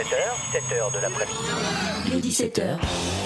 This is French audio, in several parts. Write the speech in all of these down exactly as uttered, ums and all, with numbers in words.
dix-sept heures, sept heures de l'après-midi. Les dix-sept heures.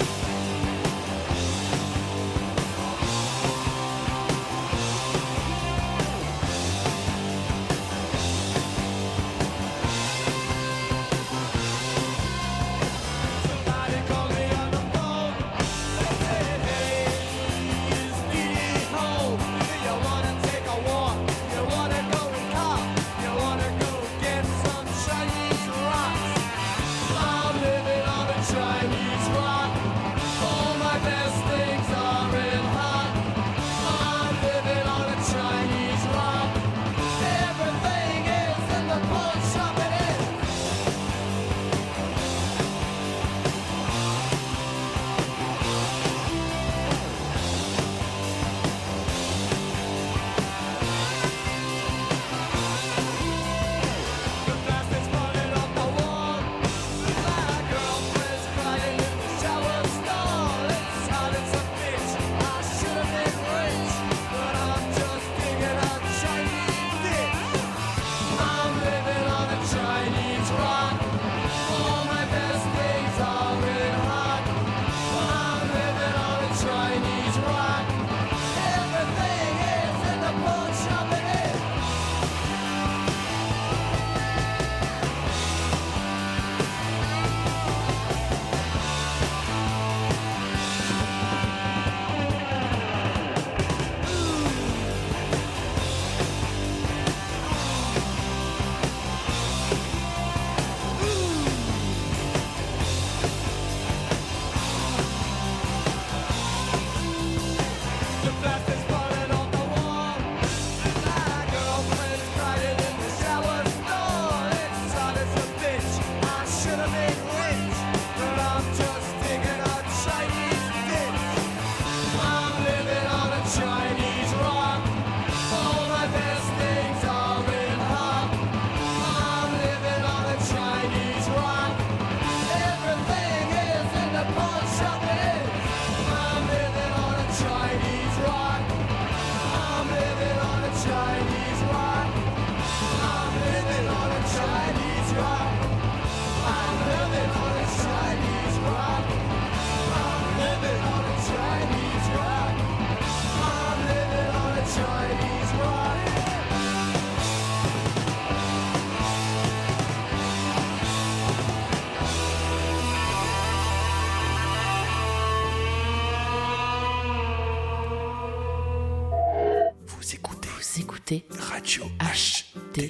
Radio H T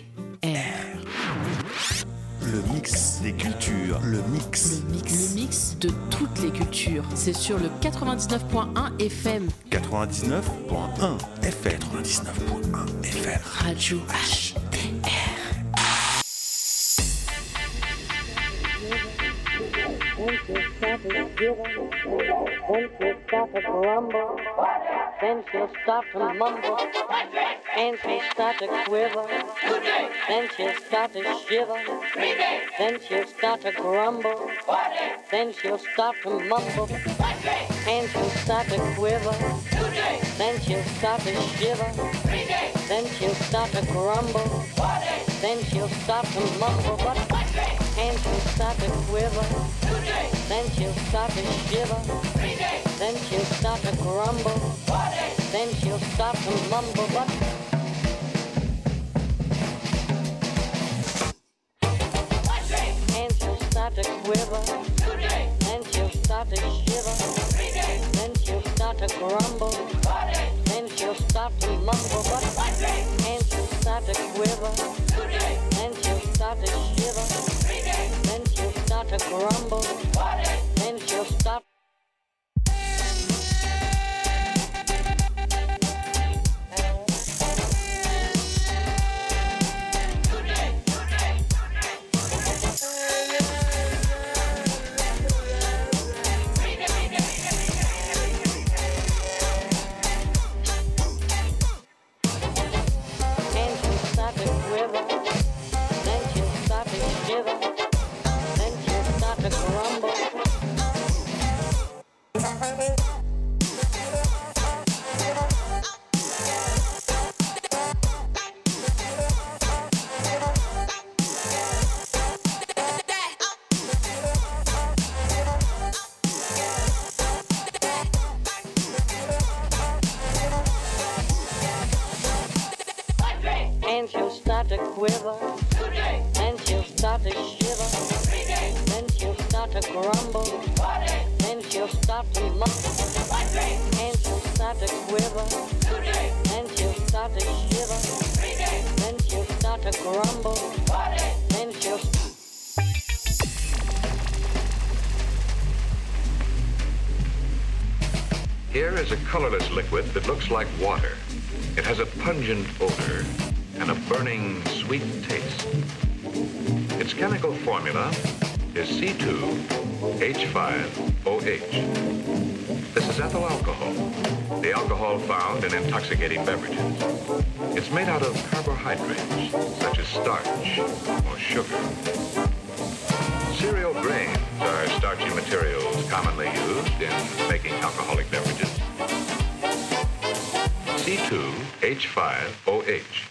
R. Le mix des cultures. Le mix. Le mix. Le mix de toutes les cultures. C'est sur le quatre-vingt-dix-neuf point un F M. quatre-vingt-dix-neuf point un F M. quatre-vingt-dix-neuf point un F M. Radio H T R. Then she'll start to grumble. Then she'll start to quiver. Then she'll start to shiver. Then she'll start to grumble. Then she'll start to mumble. And she'll start to quiver. Then she'll start to shiver. Then she'll start to grumble. Then she'll start to mumble. But and she'll start to quiver. Then she'll start to shiver. Then she'll start to grumble. Then she'll start to mumble. But and she'll start to quiver. Then she'll start to shiver. Then she'll start to grumble. Then she'll start to mumble. But and she'll start to quiver. Then she'll start to shiver. Then she'll start to grumble. Then she'll stop. Then she'll start to grumble. and she'll start to quiver, then she'll start to shiver, then she'll start to grumble, then she'll start to mumble, and she'll start to quiver, then she'll start to shiver, then she'll start to grumble, then she'll Here is a colorless liquid that looks like water. It has a pungent odor and a burning, sweet taste. Its chemical formula is C two H five O H. This is ethyl alcohol, the alcohol found in intoxicating beverages. It's made out of carbohydrates, such as starch or sugar. Cereal grains are starchy materials commonly used in making alcoholic beverages. C two H five O H.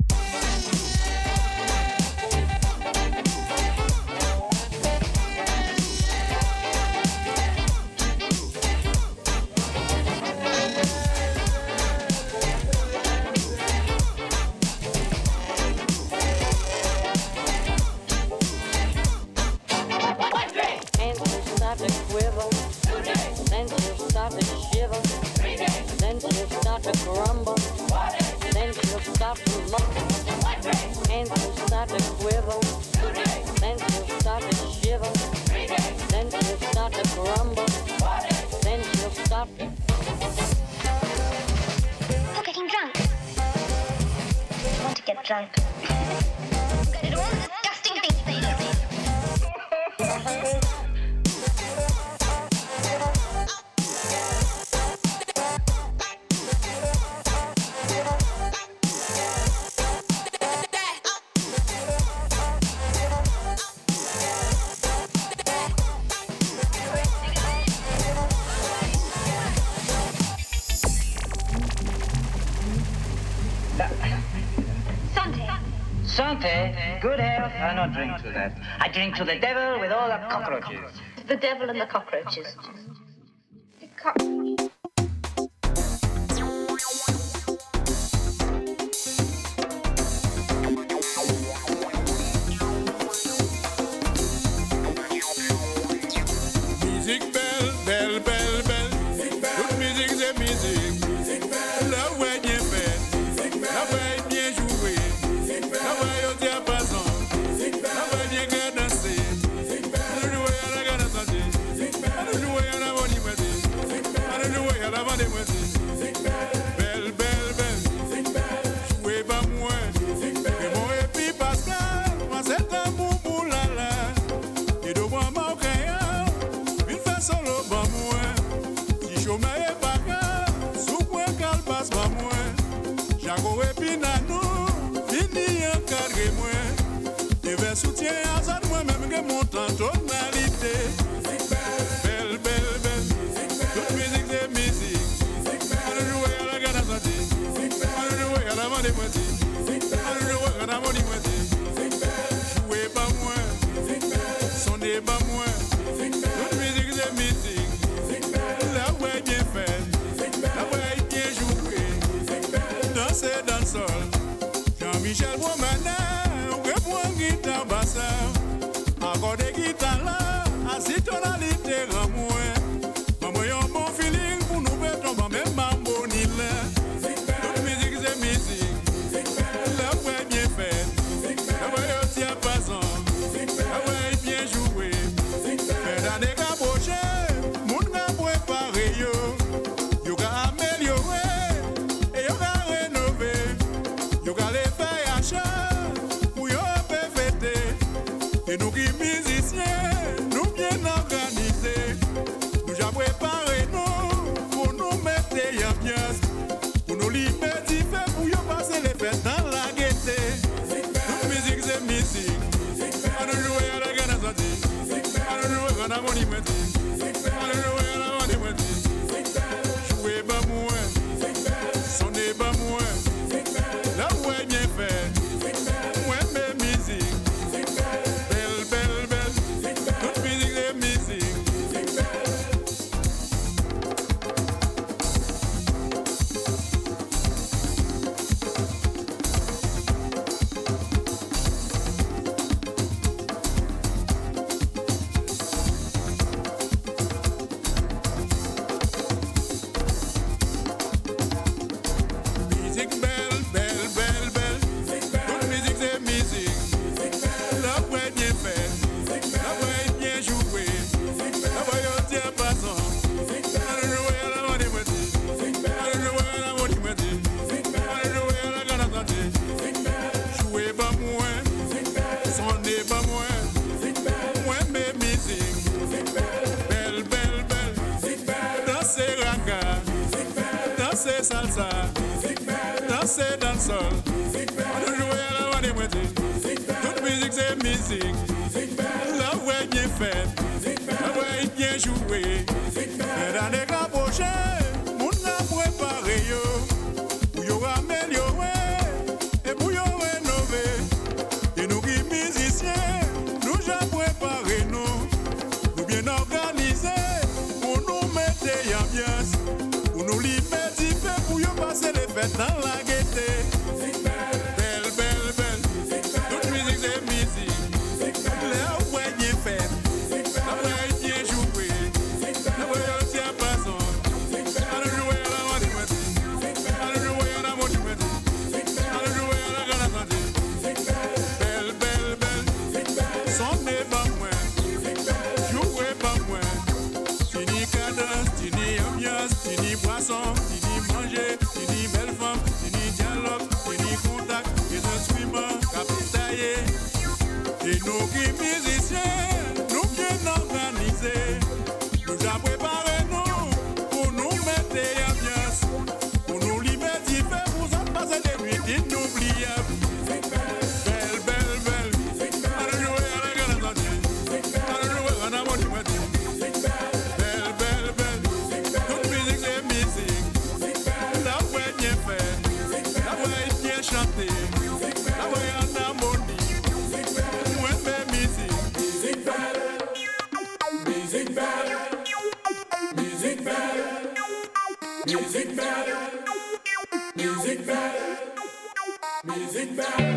Good health, I don't drink to that. I drink to the devil with all the cockroaches. The devil and the cockroaches. The cockroaches. Music bell, bell, bell, bell. Toute musique c'est musique. Music bell. La voix bien faite. La voix bien jouée. La voix au diapason. La voix bien qu'à danser. La voix à la gana santé. La voix à la bonne moitié. La voix à la bonne moitié. Belle, belle, belle. Jouez pas moins. Et mon épi Pascal. Moi c'est un boubou là là. Et de moi ma solo ba moi si chômé pas ka sous point cal passe ba moi jago et pinano fini encadré moi et vers soutien à ça moi même que mon tonalité belle belle belle toute musique c'est musique on joue à la gana santé on joue à la mode moitié on joue à la mode moitié jouez pas moi sonnez pas moi. C'est dans le sol. Jean-Michel Boumana, on répond guitare basse. Encore des guitares là, assis tonalité grand moins. Maman y'a un bon feeling pour nous mettre en même mambo ni là. Toute musique c'est musique. La voix est bien faite. La voix est aussi à passant. La voix est bien jouée. Mais dans des cabochés, mon gars préparé yo. Yo gars amélioré. Yo gale fè achat, ou yo pe fêté. Et nous qui musiciens, nous bien organisés. Nous j'ai préparé nous, pour nous mettre en pièce. Pour nous liberté, pour yo passer les fêtes dans la gaieté. Toute musique c'est musique. On nous joue à la gana santé. On nous joue à la monumenté. On nous joue à la monumenté. Jouez pas moins, sonnez pas moins. La voix est bien faite, moi mes musiques, belle, belle, belle, toute musique c'est musique. pas moi. Moi, mes musiques. Belle, belle, belle. Danser ranga. Danser salsa. Danser dancehall. On joue à la voix des moitiés. Toute musique, c'est musique. La voix est bien faite. La voix est bien jouée. Et dans les grands projets, on a préparé yo. Pour yo améliorer. Et pour yo rénover. Et nous qui musiciens, nous j'ai préparé nous. Nous bien organisés. Pour nous mettre ambiance. Pour nous libertifier. Pour yo passer les fêtes dans la gaieté. Belle, belle, belle. Toute musique c'est musique. La voix est bien faite. La voix est bien jouée. La voix est bien passante. Allons jouer à la voix du matin. Allons jouer à la voix du matin. Allons jouer à la grande santé. Belle, belle, belle. Son n'est pas moins. Jouer pas moins. Tini cadence, tini ambiance, tini boisson, tini manger, tini belle femme, tini dialogue, tini contact, et instruments capitaillés. Et nous qui musiciens, nous bien organisés, nous avons préparé nous pour nous mettre ambiance, pour nous libertifier, pour s'en passer des nuits inoubliables. Belle, belle, belle. Allons jouer à la grande santé. Allons jouer à la bonne du matin. Belle, belle, belle. Toute musique c'est musique. La voix est bien faite. La voix est bien chantée. La voix est en harmonie. Moi mes musiques. Musique belle. Musique belle. Musique belle. Musique belle. Musique belle. Musique belle.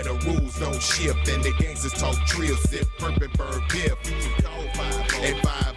shift and the gangsters talk trill, sip, perp and burn piff. And five oh might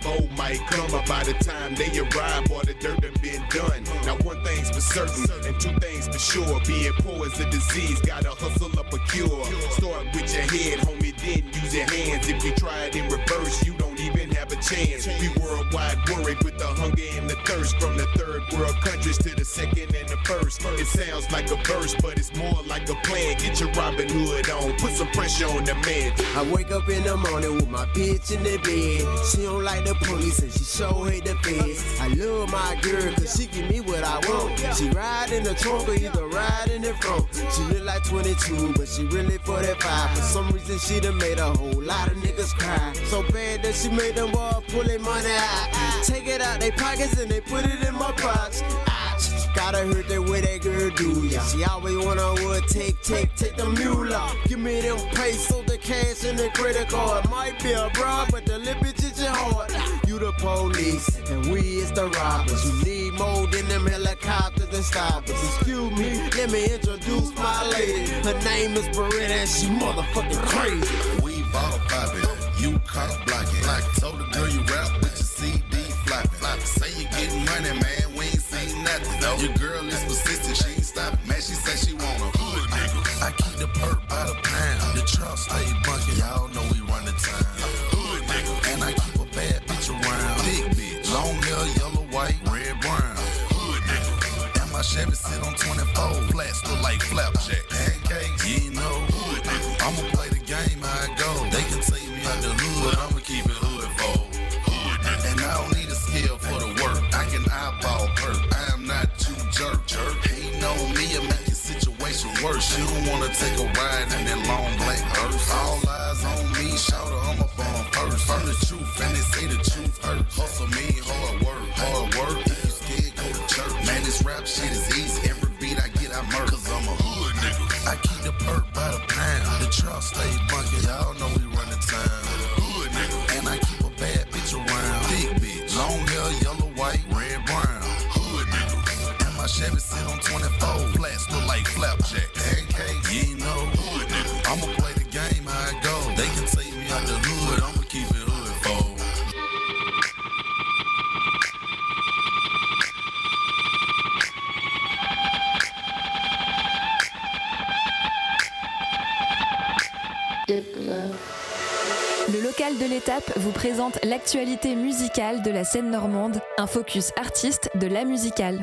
might come up by the time they arrive, or the dirt done been done. Now one thing's for certain, and two things for sure. Being poor is a disease, gotta hustle up a cure. Start with your head, homie, then use your hands. If you try it in reverse, you don't even have a chance. We worldwide worried with the hunger and the thirst. From the third world countries to the second and the first. It sounds like a verse, but it's more like a plan. Get your Robin Hood on, put some pressure on the man. I wake up in the morning with my bitch in the bed. She don't like the police and she sure hate the feds. I love my girl cause she give me what I want. She ride in the trunk or either ride in the front. She look like twenty-two but she really forty-five. For some reason she done made a whole lot of niggas cry. So bad that she made them all pull their money out. Take it out they pockets and they put it in my pockets. Gotta hurt that way that girl do ya. She always wanna would take, take, take the mule off. Give me them pesos, the cash and the credit card. Might be a broad, but the lip bitch is your heart. You the police, and we is the robbers. You need more than them helicopters and stoppers. Excuse me, let me introduce my lady. Her name is Beretta and she motherfucking crazy. We bought Bobby, you caught blocking. Like told the girl you rap with your C D flopping. Flopping. Say you getting money, man, we ain't seen nothing. No. Your girl is persistent, she ain't stopping. Man, she say she want a hood nigga. I keep the perk by the pound. The truck stay bunking, y'all know we run the town. Hood nigga. And I keep a bad bitch around. Big bitch, long hair, yellow, white, red, brown. Hood nigga. And my Chevy sit on twenty-four. Flats look like flapjack. Pancakes, you know. Hood nigga. I'ma play the game how it go. They can take me out the hood, but I'ma keep it hood for. Hood nigga. And I don't need a skill for the work. I can eyeball perk. I am not too jerk. Jerk. Hating on me and make your situation worse. You don't wanna take a ride in that long black hearse. All eyes on me, shout I'm a bomb first. I'm the truth, and they say the truth hurts. Hustle me, hard work, hard work. If you scared, go to church. Man, this rap shit is easy. Every beat I get, I murk. Cause I'm a hood nigga. I keep the perk by the pound. The truck stay bunking. Y'all know we run the town. Hood nigga. And I keep a bad bitch around. Big bitch. Long hair, yellow, white, red, brown. Hood nigga. And my Chevy sit on twenty-four. Flats look like flapjack. Pancakes, you know. Hood nigga. I'ma play the game how it go. They can take me out the hood. I'ma keep it hood for. Le local de l'étape vous présente l'actualité musicale de la scène normande, un focus artiste de la musicale.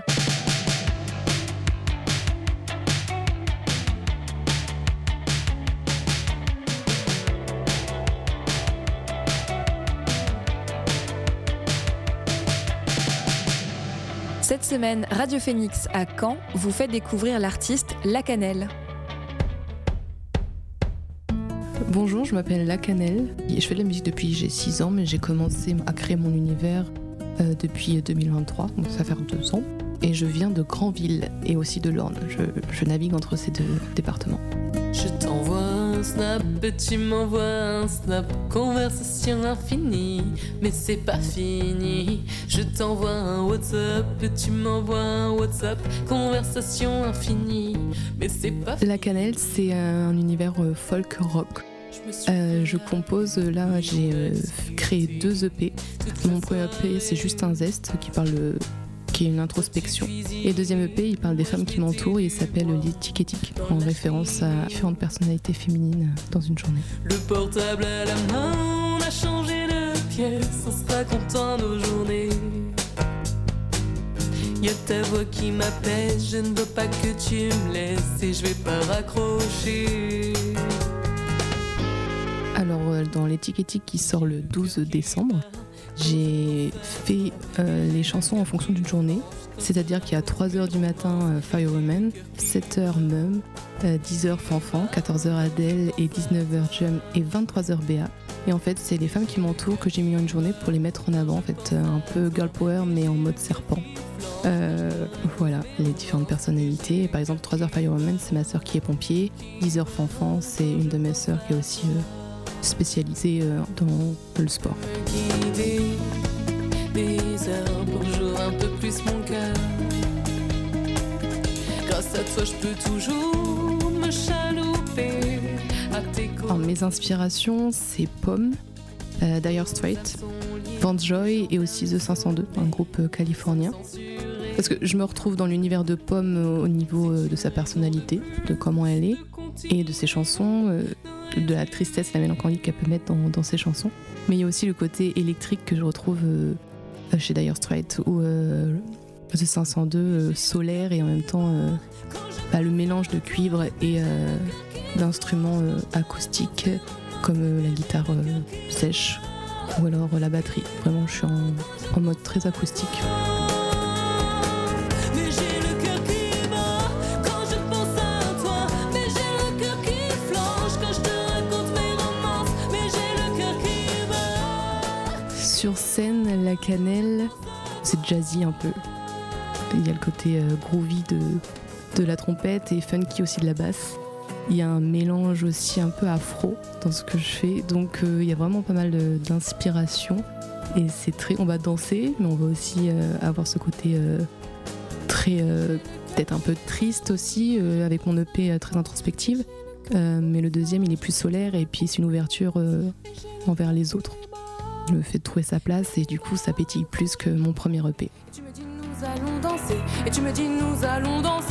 Cette semaine, Radio Phoenix à Caen vous fait découvrir l'artiste La Cannelle. Bonjour, je m'appelle La Cannelle. Je fais de la musique depuis j'ai six ans, mais j'ai commencé à créer mon univers euh, depuis deux mille vingt-trois, donc ça fait deux ans. Et je viens de Granville et aussi de l'Orne. Je, je navigue entre ces deux départements. Je t'envoie un snap et tu m'envoies un snap. Conversation infinie, mais c'est pas fini. Je t'envoie un WhatsApp et tu m'envoies un WhatsApp. Conversation infinie, mais c'est pas fini. La Cannelle, c'est un univers folk rock. Euh, je compose, là j'ai euh, créé deux E P. Mon premier E P c'est juste un zeste qui parle, qui est une introspection. Et le deuxième E P il parle des femmes qui m'entourent et il s'appelle L'éthique éthique, en référence à différentes personnalités féminines dans une journée. Le portable à la main, on a changé de pièce, on sera content nos journées. Y'a ta voix qui m'appelle, je ne veux pas que tu me laisses et je vais pas raccrocher. Alors dans L'éthique éthique qui sort le douze décembre, j'ai fait euh, les chansons en fonction d'une journée. C'est-à-dire qu'il y a trois heures du matin euh, Firewoman, sept heures Mum, euh, dix heures Fanfan, quatorze heures Adele et dix-neuf heures Jum et vingt-trois heures Béa. Et en fait c'est les femmes qui m'entourent que j'ai mis en une journée pour les mettre en avant, en fait euh, un peu girl power mais en mode serpent. Euh, voilà, les différentes personnalités. Et par exemple trois heures Firewoman c'est ma sœur qui est pompier, dix heures Fanfan c'est une de mes sœurs qui est aussi... Euh, spécialisée dans le sport. Guider des heures pour jouer un peu plus mon cœur. Grâce à toi, je peux toujours me chalouper à tes côtés. Alors, mes inspirations, c'est Pomme, euh, Dire Straits, Vance Joy et aussi The cinq cent deux, un groupe euh, californien. Parce que je me retrouve dans l'univers de Pomme euh, au niveau euh, de sa personnalité, de comment elle est, et de ses chansons, euh, de la tristesse, la mélancolie qu'elle peut mettre dans, dans ses chansons. Mais il y a aussi le côté électrique que je retrouve euh, chez Dire Straits, ou euh, The cinq cent deux, euh, solaire, et en même temps euh, bah, le mélange de cuivre et euh, d'instruments euh, acoustiques, comme euh, la guitare euh, sèche, ou alors euh, la batterie. Vraiment, je suis en, en mode très acoustique. Sur scène, La Cannelle, c'est jazzy un peu. Il y a le côté euh, groovy de, de la trompette et funky aussi de la basse. Il y a un mélange aussi un peu afro dans ce que je fais, donc euh, il y a vraiment pas mal de, d'inspiration. Et c'est très, on va danser, mais on va aussi euh, avoir ce côté euh, très, euh, peut-être un peu triste aussi, euh, avec mon E P euh, très introspective. Euh, mais le deuxième, il est plus solaire et puis c'est une ouverture euh, envers les autres. Le fait de trouver sa place et du coup ça pétille plus que mon premier E P. Tu me dis nous allons danser, et tu me dis nous allons danser.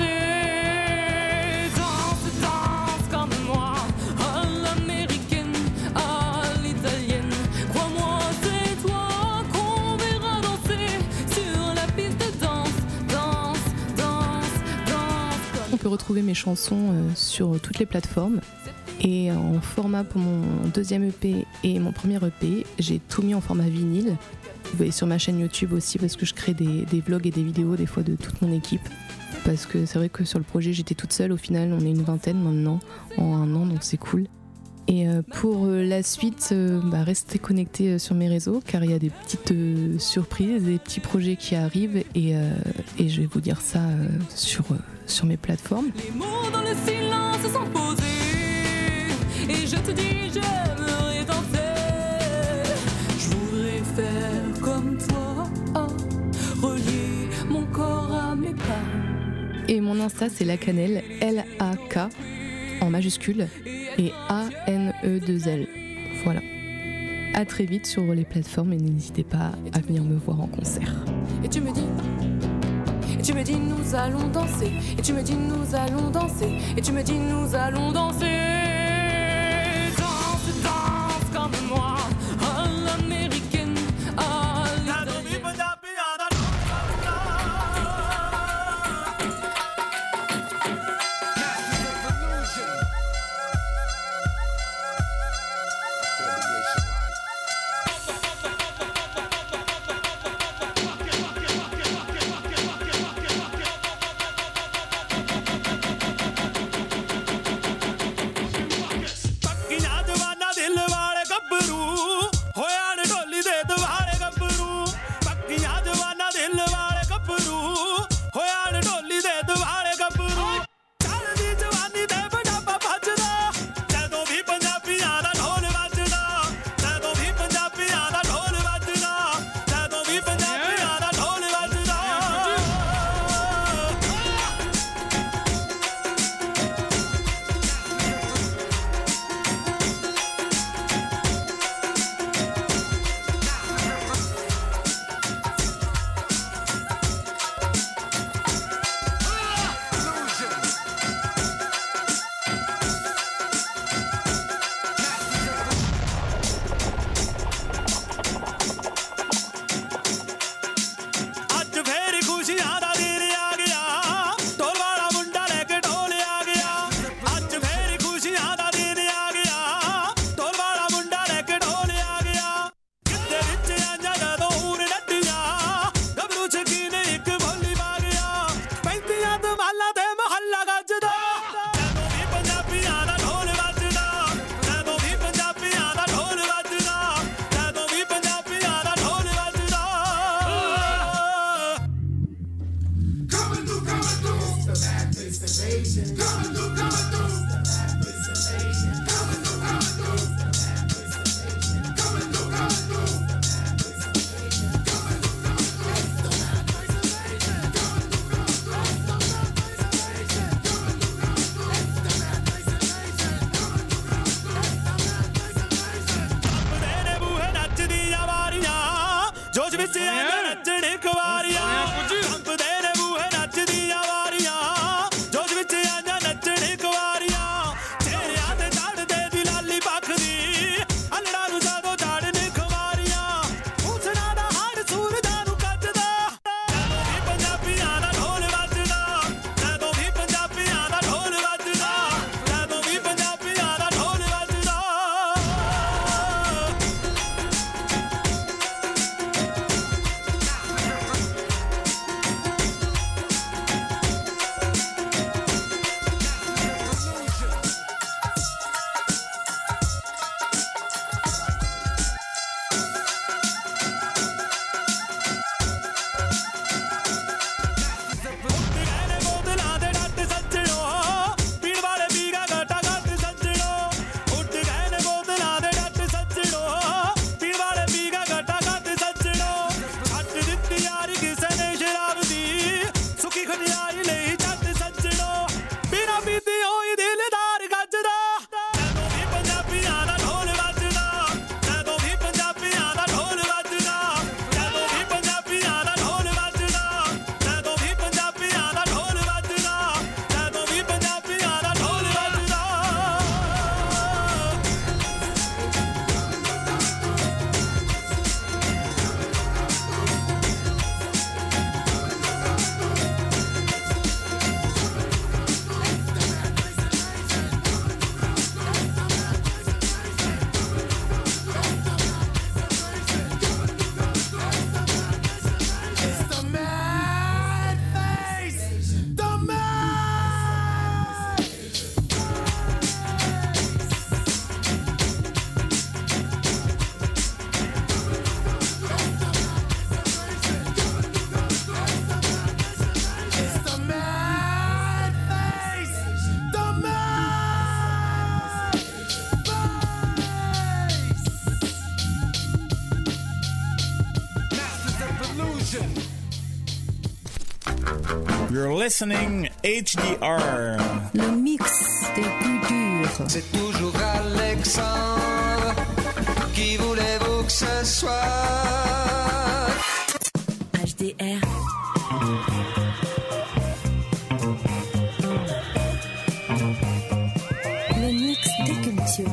Danse, danse comme moi, à l'américaine, à l'italienne. Crois-moi, c'est toi qu'on verra danser sur la piste de danse. Danse, danse, danse. On peut retrouver mes chansons euh, sur toutes les plateformes. Et en format pour mon deuxième E P et mon premier E P, j'ai tout mis en format vinyle. Vous voyez sur ma chaîne YouTube aussi, parce que je crée des, des vlogs et des vidéos des fois de toute mon équipe. Parce que c'est vrai que sur le projet j'étais toute seule, au final on est une vingtaine maintenant en un an, donc c'est cool. Et pour la suite, bah restez connectés sur mes réseaux car il y a des petites euh, surprises, des petits projets qui arrivent et, euh, et je vais vous dire ça euh, sur, euh, sur mes plateformes. Les mots dans le silence sont posés. Et je te dis, j'aimerais danser. Je voudrais faire comme toi, oh, relier mon corps à mes pas. Et mon Insta, c'est La Cannelle, L A K en majuscule et A N E deux L. Voilà. À très vite sur les plateformes et n'hésitez pas à venir me voir en concert. Et tu me dis, et tu me dis, nous allons danser. Et tu me dis, nous allons danser. Et tu me dis, nous allons danser. Comme moi, à l'américaine, à l'italienne. You're listening H D R. Le mix des cultures. C'est toujours Alexandre. Qui voulez-vous que ce soit? H D R. Le mix des cultures.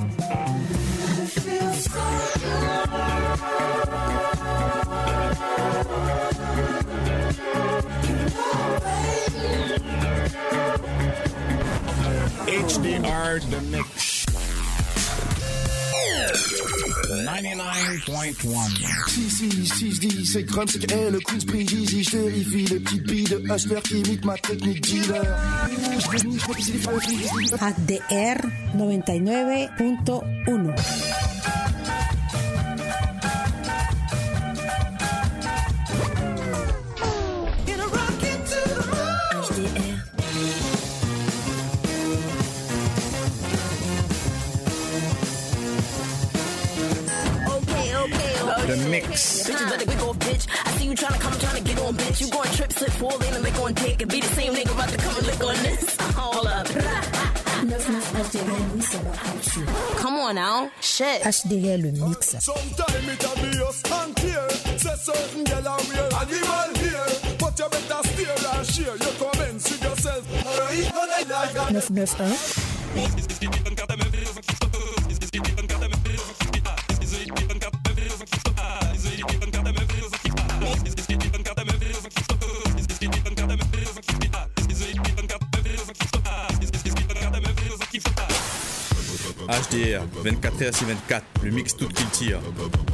H D R The Mix. ninety-nine point one. Si, si, si, je dis, c'est crème, c'est que, hey, le Queen's Prix, Gigi, je vérifie les petites billes de Hustler qui imitent ma technique dealer. H D R ninety-nine point one. The Mix. Bitches better quick off, bitch. I see you tryna come, tryna get on, bitch. You going trip, slip, fall in and lick on dick. And be the same nigga about to come and lick on this. Hold up. Come on now. Shit. H D R le mix. Sometime it'll be us and here. Say certain girl are real animal here. But you better steer and share. You comments with yourself. neuf neuf un. H D R, vingt-quatre heures sur vingt-quatre, le mix tout qu'il tire.